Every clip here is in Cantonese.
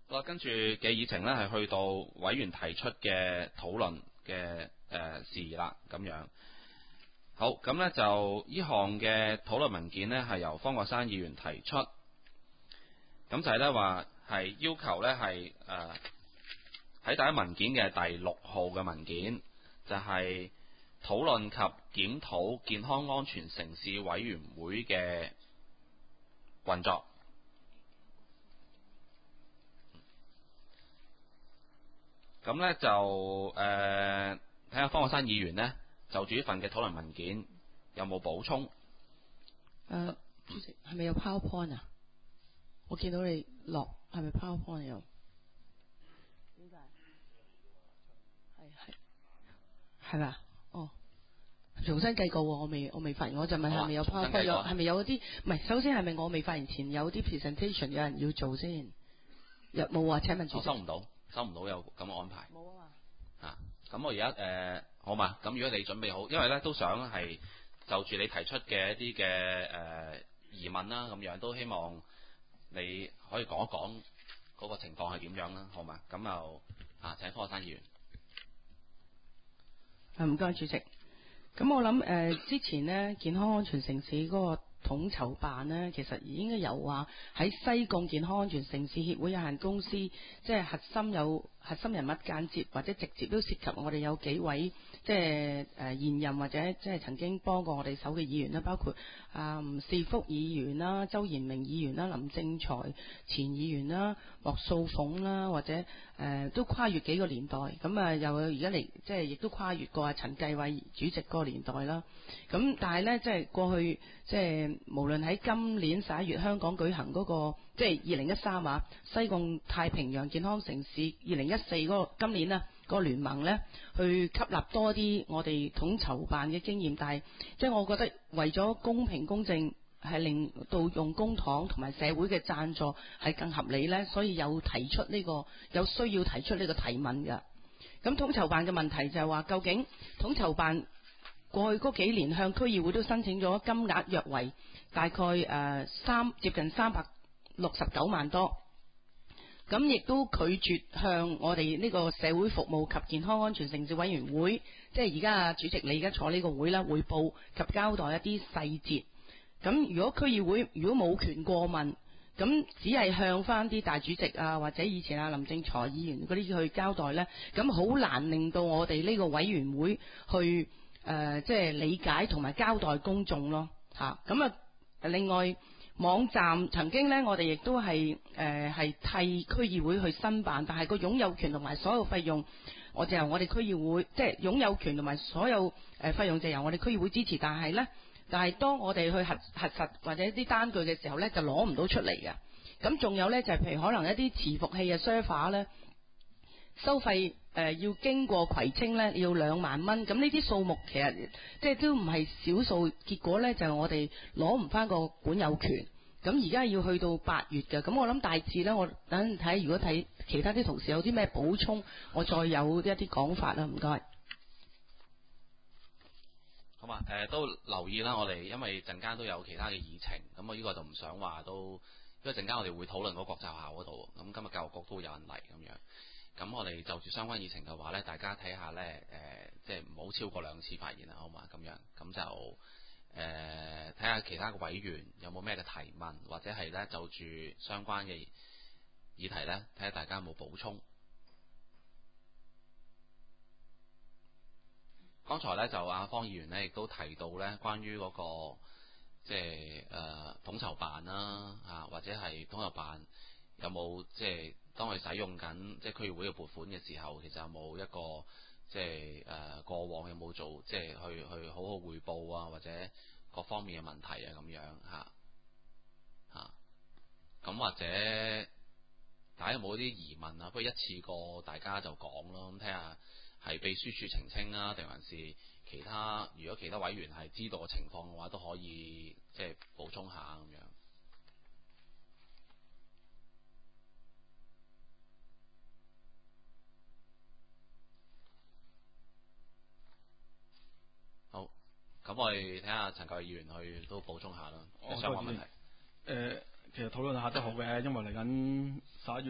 好啦，跟住嘅議程呢，係去到委員提出嘅討論嘅事宜啦，咁樣。好，咁呢就呢項嘅討論文件呢，係由方國珊議員提出，咁就係呢話係要求呢係喺第一文件嘅第6號嘅文件，就係討論及檢討健康安全城市委員會嘅運作。咁呢就睇下方國珊議員呢，就住呢份嘅討論文件有冇補充？ 主席係咪有 PowerPoint 啊？我見到你落係咪 PowerPoint 有？點解？係咪啊？哦，重新計過喎，我未發言，我就問係咪有 PowerPoint？係咪有啲？唔係，首先係咪我未發言前有啲 presentation 有人要做先？有冇啊？請問主席。 收唔到有咁嘅安排。 冇啊嘛。 咁我而家好嘛？咁如果你準備好，因為咧都想係就住你提出嘅一啲嘅疑問啦，咁樣都希望你可以講一講嗰個情況係點樣啦，好嘛？咁就請方國珊議員。 唔該，主席。咁我諗之前呢，健康安全城市嗰個統籌辦呢，其實應該有話喺西貢健康安全城市協會有限公司，即係核心人物間接或者直接都涉及我哋有幾位即係現任或者即係曾經幫過我哋手嘅議員啦，包括吳士福議員啦、周延明議員啦、林正財前議員啦、莫素鳳啦，或者都跨越幾個年代，咁又而家嚟即係亦都跨越過陳繼偉主席嗰個年代啦。咁但係呢，即係過去即係無論喺今年11月香港舉行嗰個即係2013西貢太平洋健康城市2014嗰個今年個聯盟呢，去吸納多啲我哋統籌辦嘅經驗，但係即係我覺得為咗公平公正，係令到用公帑同埋社會嘅贊助係更合理呢，所以有需要提出呢個提問嘅。咁統籌辦嘅問題就係話，究竟統籌辦過去嗰幾年向區議會都申請咗金額約為大概接近369萬多，咁亦都拒絕向我哋呢個社會服務及健康安全城市委員會，即係而家主席你而家坐呢個會啦，匯報及交代一啲細節。咁如果區議會如果冇權過問，咁只係向翻啲大主席或者以前林正財議員嗰啲去交代呢，咁好難令到我哋呢個委員會去即係理解同埋交代公眾咯嚇。咁另外網站曾經呢，我哋亦都係替區議會去申辦，但係個擁有權同埋所有費用，我就由我哋區議會即係擁有權同埋所有費用就由我哋區議會支持，但係當我哋去核實或者啲單據嘅時候呢，就攞唔到出嚟嘅。咁仲有呢，就係譬如可能一啲伺服器嘅 server 呢，收費要經過葵青呢，要2萬蚊。咁呢啲數目其實即係都唔係少數，結果呢，就係我哋攞唔翻個管有權。咁而家要去到8月嘅，咁我諗大致呢，我等睇如果睇其他啲同事有啲咩補充，我再有一啲講法啦。唔該。 好嘛，都留意啦，我哋因為陣間都有其他嘅議程，咁我呢個就唔想話都，因為陣間我哋會討論嗰國際學校嗰度，咁今日教育局都會有人嚟咁樣，咁我哋就住相關議程嘅話呢，大家睇下呢，即係唔好超過2次發言啦，好嘛，咁樣，咁就睇下其他嘅委員有冇咩嘅提問，或者係呢就住相關嘅議題呢，睇下大家有冇補充。剛才咧就方議員咧亦都提到咧關於嗰個即係統籌辦啦或者係統籌辦有冇即係當佢使用緊即係區議會嘅撥款嘅時候，其實有冇一個即係過往有冇做即係去好好匯報或者各方面嘅問題咁樣咁或者大家有冇啲疑問不如一次過大家就講咯，咁睇下。係秘書處澄清定還是其他？如果其他委員係知道嘅情況嘅話，都可以即係補充下咁樣。好，咁我哋睇下陳繼偉議員去都補充下啦，相關問題。 其實討論下都好嘅，因為嚟緊11月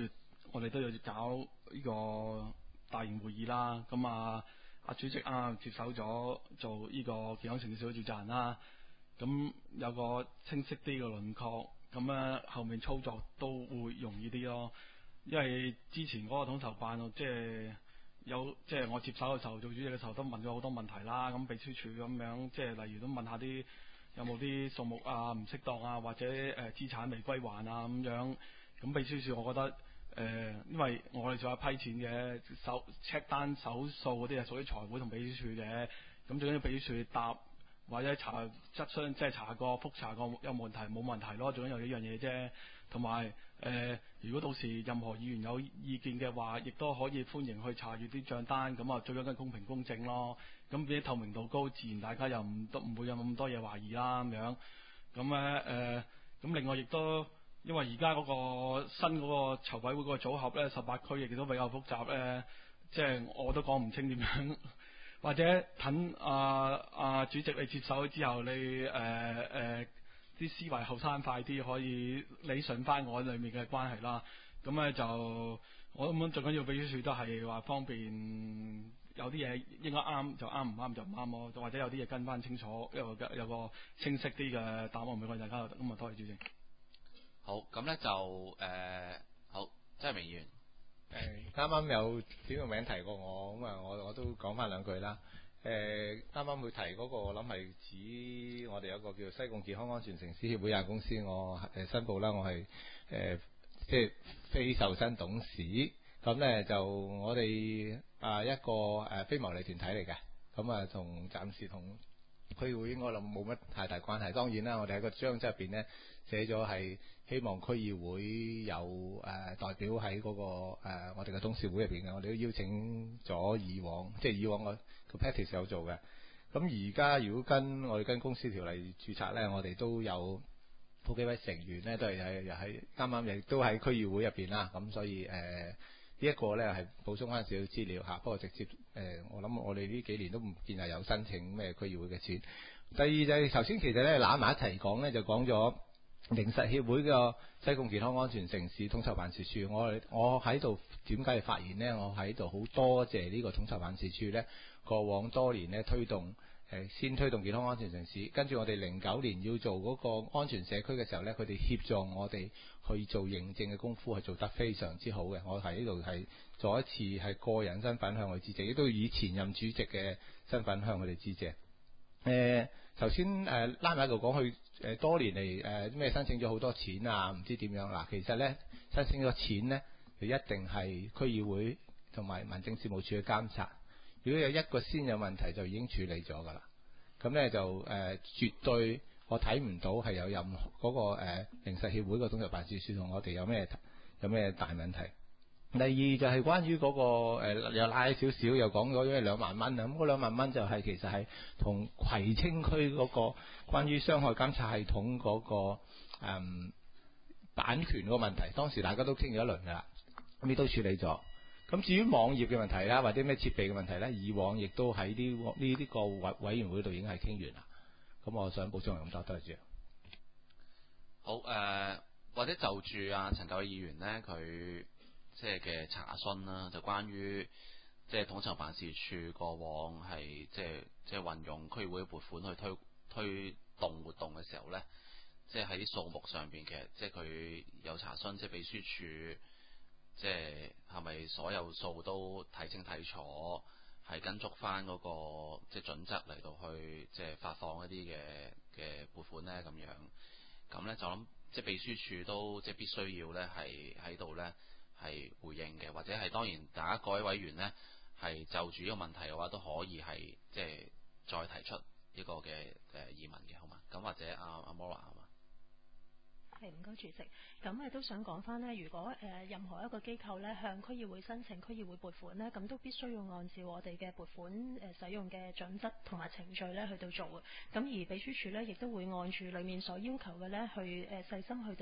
我哋都要搞呢個大型會議啦。咁阿主席啱啱接手咗做呢個健康城市小組召集人啦。咁有個清晰啲嘅輪廓，咁咧後面操作都會容易啲咯。因為之前嗰個統籌辦即係我接手嘅時候做主席嘅時候都問咗好多問題啦。咁秘書處咁樣即係例如都問下啲有冇啲數目啊唔適當啊，或者資產未歸還啊咁樣。咁秘書處我覺得因為我哋仲有批錢嘅check單手數嗰啲係屬於財會同秘書處嘅。咁最緊要秘書處答或者質詢，即係查過覆查過有問題冇問題咯。最緊要呢樣嘢啫。同埋如果到時任何議員有意見嘅話，亦都可以歡迎去查閲啲帳單。咁啊，最緊要公平公正咯。咁變咗透明度高，自然大家又唔會有咁多嘢懷疑啦咁樣。咁咧咁另外亦都因為而家嗰個新嗰個籌委會嗰個組合咧，18區亦都比較複雜咧，即係我都講唔清點樣。或者等主席你接手之後，你啲思維後生快啲，可以理順翻我裡面嘅關係啦。咁咧就我諗最緊要秘書處都係話方便，有啲嘢應該啱就啱，唔啱就唔啱咯。或者有啲嘢跟翻清楚，有個清晰啲嘅答案俾我哋大家。咁啊，多謝主席。 好，咁咧就好，周明議員。 啱啱有點個名提過我，咁啊我都講翻兩句啦。啱啱佢提嗰個，我諗係指我哋有個叫西貢健康安全城市協會有限公司，我申報啦，我係即係非受薪董事。咁咧就我哋一個非牟利團體嚟嘅，咁啊暫時同區議會應該諗冇乜太大關係。當然啦，我哋喺個章則入邊咧寫咗係希望區議會有代表喺嗰個我哋嘅董事會入邊嘅，我哋都邀請咗以往個 practice 有做嘅。咁而家如果我哋跟公司條例註冊咧，我哋都有好幾位成員咧，都係又喺啱啱亦都喺區議會入邊啦。咁所以呢一個咧係補充翻少少資料嚇。不過直接我諗我哋呢幾年都唔見係有申請咩區議會嘅錢。第二就係頭先其實咧攬埋一齊講咧，就講咗靈實協會嘅西貢健康安全城市統籌辦事處。我喺度點解要發言呢？我喺度好多謝呢個統籌辦事處呢，過往多年呢先推動健康安全城市，跟住我哋09年要做嗰個安全社區嘅時候呢，佢哋協助我哋去做認證嘅功夫係做得非常之好嘅。我喺呢度係再一次係個人身份向佢致謝，亦都以前任主席嘅身份向佢哋致謝。頭先拉埋一度講佢多年嚟咩申請咗好多錢啊，唔知點樣嗱。其實呢，申請咗錢呢，就一定係區議會同埋民政事務處嘅監察。如果有一個先有問題，就已經處理咗㗎啦。咁呢，就絕對我睇唔到係有任何嗰個靈實協會個統籌辦事處同我哋有咩大問題。第二就係關於嗰個又拉少少，又講咗因為2萬蚊啊，咁嗰2萬蚊就係其實係同葵青區嗰個關於傷害監察系統嗰個版權嗰個問題，當時大家都傾咗一輪㗎啦，咁呢都處理咗。咁至於網頁嘅問題啦，或者咩設備嘅問題咧，以往亦都喺呢個委員會度已經係傾完啦。咁我想補充係咁多，多謝。 好或者就住陳九議員呢，佢即係嘅查詢啦，就關於即係統籌辦事處過往係即係運用區議會撥款去推動活動嘅時候呢，即係喺啲數目上邊，其實即係佢有查詢，即係秘書處即係咪所有數都睇清睇楚，係跟足翻嗰個即係準則嚟到去即係發放一啲嘅撥款呢？咁呢就諗即係秘書處都即係必須要呢係喺度呢係回應嘅，或者係當然大家各位委員呢係就住呢個問題嘅話，都可以係即係再提出呢個嘅疑問嘅，好嘛？咁或者阿 Mora 係嘛？ 係，唔該主席。咁都想講翻呢，如果任何一個機構呢向區議會申請區議會撥款呢，咁都必須要按照我哋嘅撥款使用嘅準則同埋程序呢去到做嘅。咁而秘書處呢，亦都會按住裡面所要求嘅呢去細心去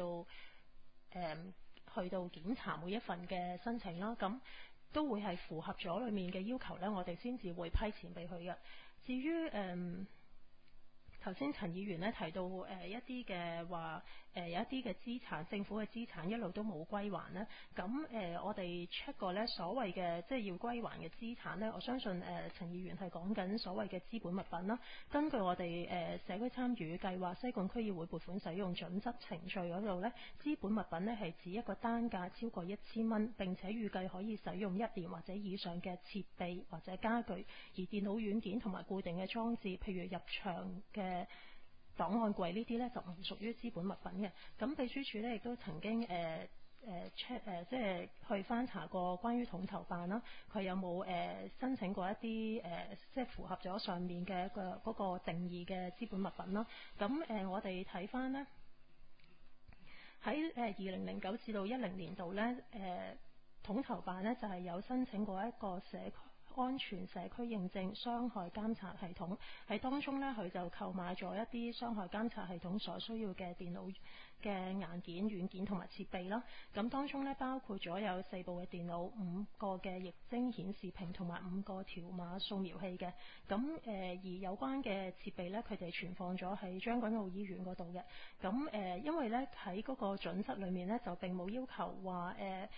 到檢查每一份嘅申請啦。咁都會係符合咗裡面嘅要求呢，我哋先至會批錢俾佢嘅。至於頭先陳議員咧提到一啲嘅話有一啲嘅資產，政府嘅資產一路都冇歸還咧。咁我哋 check 過咧，所謂嘅即係要歸還嘅資產咧，我相信陳議員係講緊所謂嘅資本物品啦。根據我哋社區參與計劃西貢區議會撥款使用準則程序嗰度咧，資本物品咧係指一個單價超過1000蚊，並且預計可以使用1年或者以上嘅設備或者家具，而電腦軟件同埋固定嘅裝置，譬如入場嘅檔案櫃呢啲咧就唔屬於資本物品嘅。咁秘書處咧亦都曾經即係去翻查過關於統籌辦啦，佢有冇申請過一啲即係符合咗上面嘅嗰個定義嘅資本物品啦。咁我哋睇翻呢，喺2009至到10年度呢，統籌辦呢就係有申請過一個安全社區認證傷害監察系統，喺當中呢，佢就購買咗一啲傷害監察系統所需要嘅電腦嘅硬件、軟件同埋設備啦。咁當中呢，包括咗有4部嘅電腦、5個嘅液晶顯示屏同埋5個條碼掃描器嘅。咁而有關嘅設備呢，佢哋存放咗喺將軍澳醫院嗰度嘅。咁因為呢，喺嗰個準則裏面呢，就並冇要求話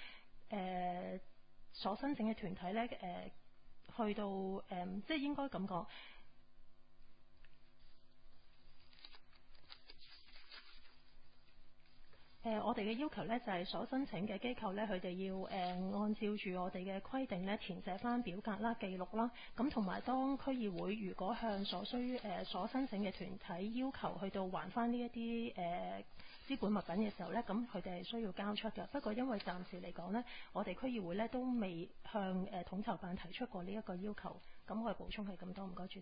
所申請嘅團體呢。去到即係應該咁講，我哋嘅要求呢，就係所申請嘅機構呢，佢哋要按照住我哋嘅規定呢，填寫翻表格啦、記錄啦，咁同埋當區議會如果向所申請嘅團體要求去到還翻呢一啲資本物品嘅時候呢，咁佢哋係需要交出嘅。不過因為暫時嚟講呢，我哋區議會呢都未向統籌辦提出過呢一個要求。咁我哋補充係咁多，唔該主席。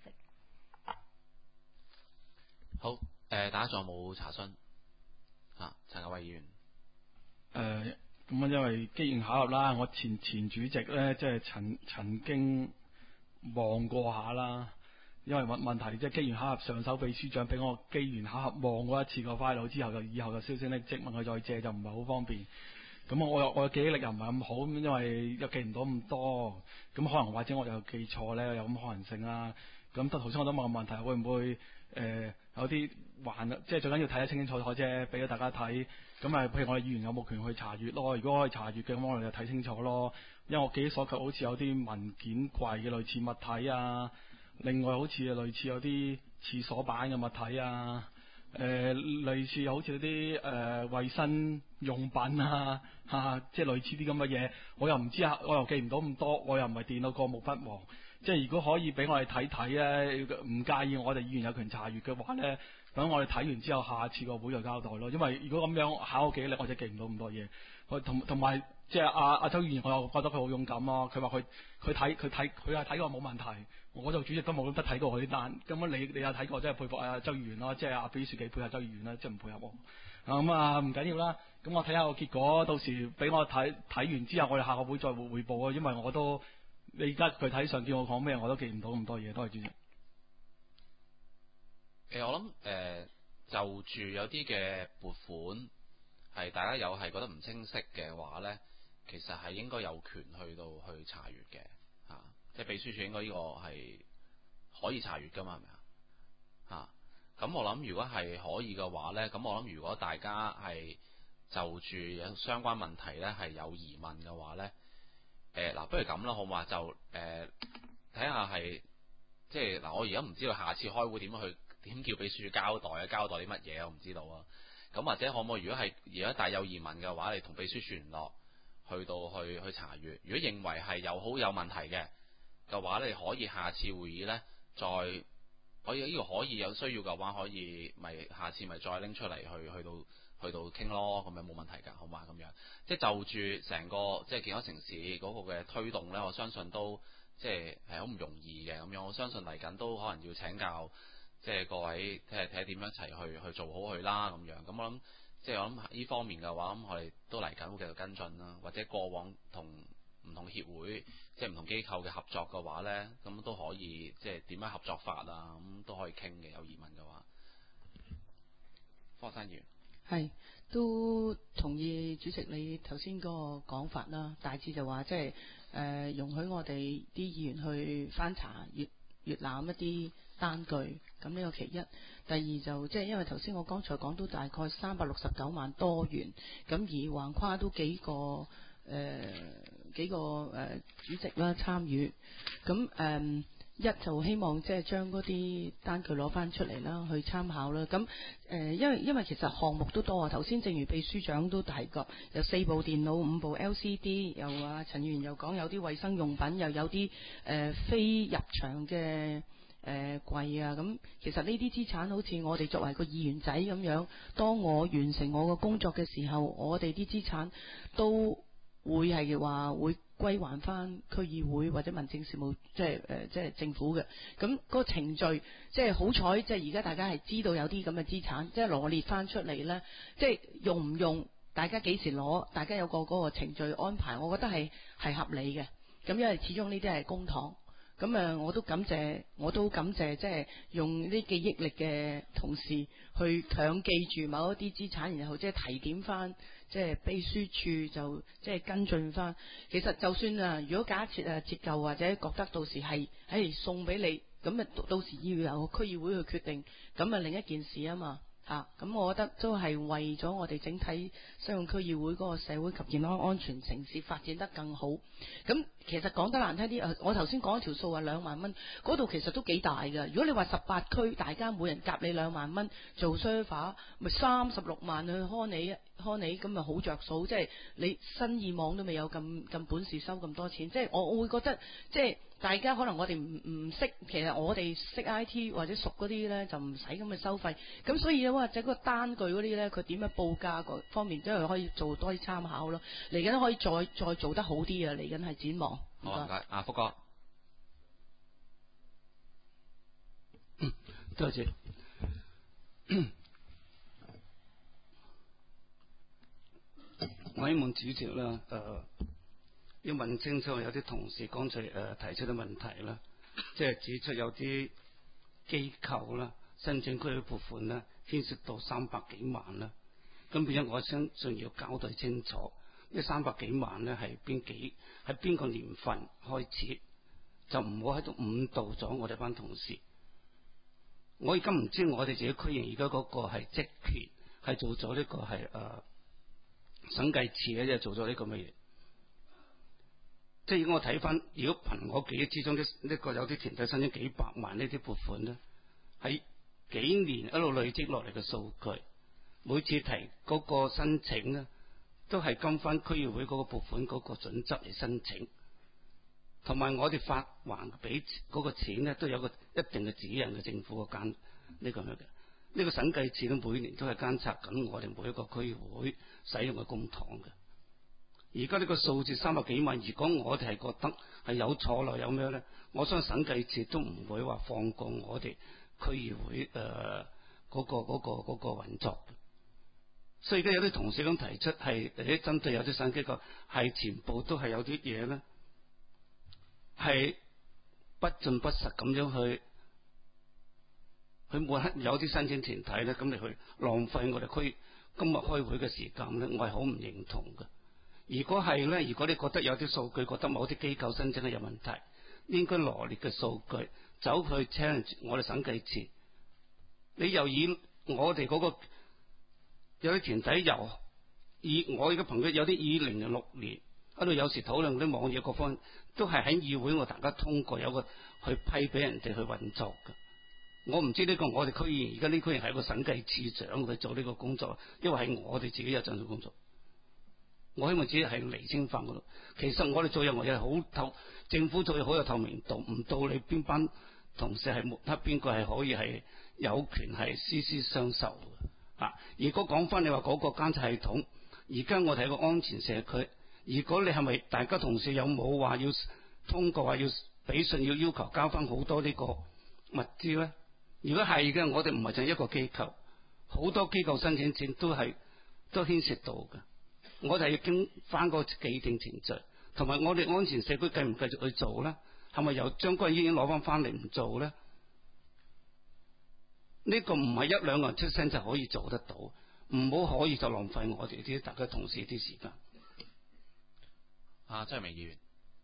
好，大家仲有冇查詢？陳家偉議員。 咁因為機緣巧合啦，我前主席呢，即係曾經望過下啦。因為問題即係機緣巧合，上手秘書長俾我機緣巧合望過一次個 file 之後，就以後就銷聲匿跡，問佢再借就唔係好方便。咁我嘅記憶力又唔係咁好，因為又記唔到咁多，咁可能或者我又記錯咧，有咁可能性啦。咁頭先我都問個問題，會唔會有啲即係最緊要睇得清清楚楚啫，俾咗大家睇。咁譬如我哋議員有冇權去查閲咯？如果可以查閲嘅，咁我哋就睇清楚咯。因為我記憶所及，好似有啲文件櫃嘅類似物體啊，另外好似類似有啲廁所板嘅物體啊。類似好似嗰啲衞生用品啊，即係類似啲咁嘅嘢，我又唔知啊，我又記唔到咁多，我又唔係電腦過目不忘。即係如果可以俾我哋睇睇咧，唔介意我哋議員有權查閲嘅話咧，等我哋睇完之後，下次個會就交代咯。因為如果咁樣考我記憶力，我真係記唔到咁多嘢。同埋即係阿周議員，我又覺得佢好勇敢咯。佢話佢係睇過冇問題。我做主席都冇得睇過佢啲單，咁你有睇過，真係佩服阿周議員咯，即係阿秘書幾配合周議員啦，即係唔配合我。咁唔緊要啦，咁我睇下個結果，到時俾我睇完之後，我哋下個會再匯報啊。因為你而家具體上叫我講咩，我都記唔到咁多嘢。多謝主席。 我諗就住有啲嘅撥款係大家有係覺得唔清晰嘅話咧，其實係應該有權去查閲嘅。即係秘書處應該呢個係可以查閲㗎嘛，係咪啊？咁我諗如果係可以嘅話呢，咁我諗如果大家係就住有相關問題呢係有疑問嘅話呢，不如咁啦，好嘛？就睇下係即係嗱，我而家唔知道下次開會點叫秘書處交代啊，交代啲乜嘢我唔知道啊。咁或者可唔可以如果大有疑問嘅話，你同秘書處聯絡，去查閲。如果認為係有問題嘅話，你可以下次會議呢，再可以呢個可以有需要嘅話，可以咪下次咪再拎出嚟去到傾咯，咁樣冇問題㗎，好嘛？咁樣即係就住成個即係健康城市嗰個嘅推動呢，我相信都即係好唔容易嘅咁樣。我相信嚟緊都可能要請教即係各位睇下點樣一齊去做好佢啦咁樣。咁我諗即係我諗呢方面嘅話，咁我哋都嚟緊會繼續跟進啦，或者過往同唔同協會即係唔同機構嘅合作嘅話呢，咁都可以即係點樣合作法啊，咁都可以傾嘅。有疑問嘅話，方生議員係都同意主席你頭先嗰個講法啦。大致就話即係容許我哋啲議員去翻查閲覽一啲單據，咁呢個其一。第二就即係因為頭先我剛才講到大概369萬多元，咁而橫跨都幾個主席啦參與，咁一就希望即係將嗰啲單據攞翻出嚟啦，去參考啦。咁因為其實項目都多啊。頭先正如秘書長都提過，有4部電腦、5部 LCD， 又陳議員又講有啲衛生用品，又有啲非入場嘅櫃啊。咁其實呢啲資產好似我哋作為個議員仔咁樣，當我完成我個工作嘅時候，我哋啲資產都會係話會歸還翻區議會或者民政事務，即係政府嘅。咁個程序即係好彩，即係而家大家係知道有啲咁嘅資產，即係羅列翻出嚟呢，即係用唔用，大家幾時攞，大家有個嗰個程序安排，我覺得係合理嘅。咁因為始終呢啲係公帑，咁我都感謝即係用啲記憶力嘅同事去強記住某一啲資產，然後即係提點翻。即係秘書處就即係跟進翻。其實就算如果假設折舊或者覺得到時係送俾你，咁到時要由區議會去決定，咁另一件事啊嘛嚇。咁我覺得都係為咗我哋整體西貢區議會嗰個社會及健康安全城市發展得更好。咁其實講得難聽啲，我頭先講一條數話2萬蚊，嗰度其實都幾大㗎。如果你話18區大家每人夾你2萬蚊做 server， 咪36萬去看你，咁咪好着數。即係你新意網都未有咁本事收咁多錢。即係我會覺得即係大家可能我哋唔識，其實我哋識 IT 或者熟嗰啲呢，就唔使咁嘅收費。咁所以或者嗰個單據嗰啲呢，佢點樣報價嗰方面都係可以做多啲參考咯。嚟緊可以再做得好啲啊！嚟緊係展望。 好唔該，阿福哥。 多謝。我希望主席啦，要問清楚有啲同事剛才提出嘅問題啦，即係指出有啲機構啦申請區域撥款啦，牽涉到300幾萬啦，咁變咗我相信要交代清楚，呢300幾萬咧係邊個年份開始，就唔好喺度誤導咗我哋班同事。我而家唔知我哋自己區議而家嗰個係職權係做咗呢個係審計處咧，即係做咗呢個乜嘢？即係如果我睇翻，如果憑我記憶之中呢個有啲團體申請幾百萬呢啲撥款咧，喺幾年一路累積落嚟嘅數據，每次提嗰個申請咧，都係跟翻區議會嗰個撥款嗰個準則嚟申請，同埋我哋發還俾嗰個錢咧，都有個一定嘅指引嘅政府嗰間呢個咩嘅。呢個審計處咧每年都係監察緊我哋每一個區議會使用嘅公帑嘅。而家呢個數字300幾萬，如果我哋係覺得係有錯漏有咩咧，我相信審計處都唔會話放過我哋區議會嗰個運作。所以而家有啲同事咁提出係針對有啲審計機構係全部都係有啲嘢咧，係不盡不實咁樣去抹黑有啲申請團體咧，咁你去浪費我哋區今日開會嘅時間咧，我係好唔認同嘅。如果係咧，如果你覺得有啲數據覺得某啲機構申請係有問題，應該羅列嘅數據走去 challenge 我哋審計處。你又以我哋嗰個有啲團體以我而家朋友有啲2006年喺度有時討論嗰啲網頁各方都係喺議會我大家通過有個去批俾人哋去運作嘅。我唔知呢個我哋區議員而家呢區議員係一個審計處長去做呢個工作，因為係我哋自己有進做工作。我希望只係釐清翻嗰度。其實我哋做任何嘢好透，政府做嘢好有透明度，唔到你邊班同事係抹黑邊個係可以係有權係私私相授嘅啊！如果講翻你話嗰個監察系統，而家我哋係個安全社區，如果你係咪大家同事有冇話要通過話要俾信要求交翻好多呢個物資咧？如果係嘅，我哋唔係淨係一個機構，好多機構申請錢都牽涉到嘅。我哋要經翻個既定程序，同埋我哋安全社區繼唔繼續去做咧？係咪由將軍醫院攞翻嚟唔做咧？呢個唔係1-2個人出聲就可以做得到，唔好可以就浪費我哋啲大家同事啲時間。 張明議員，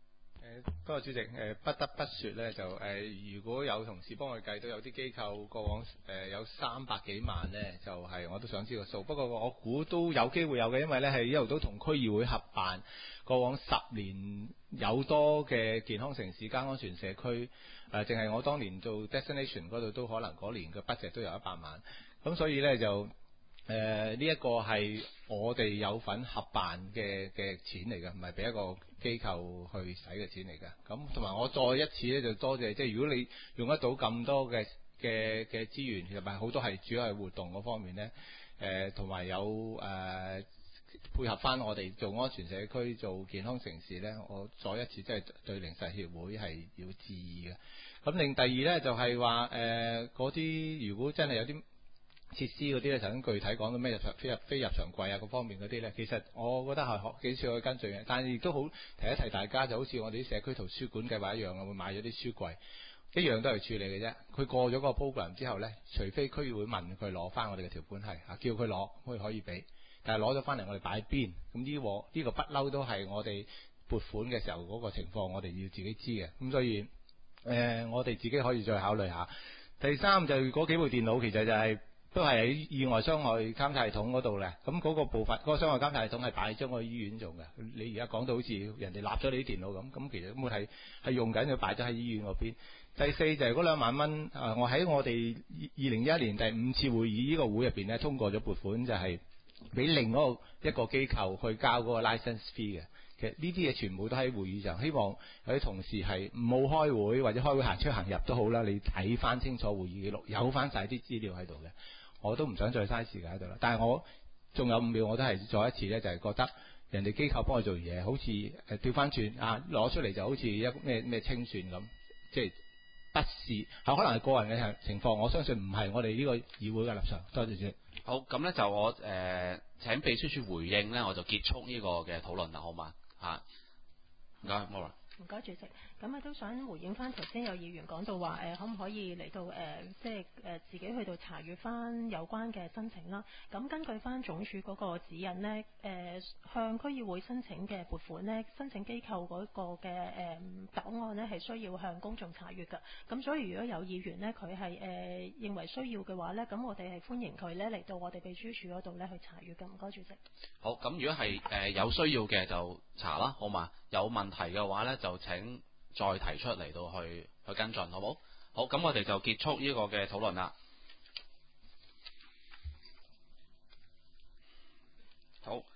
多謝主席。不得不說咧，就如果有同事幫我計到有啲機構過往有300幾萬咧，就係、我都想知個數。不過我估都有機會有嘅，因為咧係一路都同區議會合辦過往10年有多嘅健康城市加安全社區。淨係我當年做 destination 嗰度都可能嗰年嘅 budget 都有100萬。咁所以咧就呢一個係我哋有份合辦嘅錢嚟嘅，唔係俾一個機構去使嘅錢嚟嘅。咁同埋我再一次咧就多謝，即係如果你用得到咁多嘅資源，其實咪好多係主要係活動嗰方面咧，同埋有配合翻我哋做安全社區、做健康城市咧，我再一次即係對靈實協會係要致意嘅。咁另第二咧就係話嗰啲如果真係有啲設施嗰啲咧，頭先具體講到咩非入場櫃啊各方面嗰啲咧，其實我覺得係幾次可以跟進嘅，但係亦都好提一提大家，就好似我哋啲社區圖書館計劃一樣，會買咗啲書櫃，一樣都係處理嘅啫。佢過咗個 program 之後咧，除非區議會問佢攞翻我哋嘅條款係叫佢攞，佢可以俾，但係攞咗翻嚟我哋擺邊。咁呢個不嬲都係我哋撥款嘅時候嗰個情況，我哋要自己知嘅。咁所以我哋自己可以再考慮下。第三就嗰幾部電腦其實就係都係喺意外傷害監察系統嗰度咧，咁嗰個部分嗰個傷害監察系統係擺咗我醫院做嘅。你而家講到好似人哋立咗你啲電腦咁其實根本係用緊，佢擺咗喺醫院嗰邊。第四就係嗰2萬蚊，我喺我哋2021年第5次會議呢個會入邊咧通過咗撥款，就係俾另一個機構去交嗰個 license fee 嘅。其實呢啲嘢全部都喺會議上，希望有啲同事係唔好開會或者開會行出行入都好啦，你睇翻清楚會議記錄，有翻晒啲資料喺度嘅。我都唔想再嘥時間喺度啦，但係我仲有5秒，我都係再一次咧，就係覺得人哋機構幫我做嘢，好似調翻轉攞出嚟就好似一咩清算咁，即係不是可能係個人嘅情況，我相信唔係我哋呢個議會嘅立場。多謝主席。 好，咁咧就我請秘書處回應咧，我就結束呢個嘅討論啦，好嘛？唔該，Maura。 唔該，主席。咁都想回應翻頭先有議員講到話可唔可以嚟到即係自己去到查閲翻有關嘅申請啦。咁根據翻總署嗰個指引呢，向區議會申請嘅撥款呢，申請機構嗰個嘅檔案呢係需要向公眾查閲嘅。咁所以如果有議員呢，佢係認為需要嘅話呢，咁我哋係歡迎佢呢嚟到我哋秘書處嗰度呢去查閲嘅。唔該，主席。 好，咁如果係有需要嘅就查啦，好嘛？有問題嘅話呢，就請再提出嚟到去跟進，好冇？好，咁我哋就結束呢個嘅討論啦。好。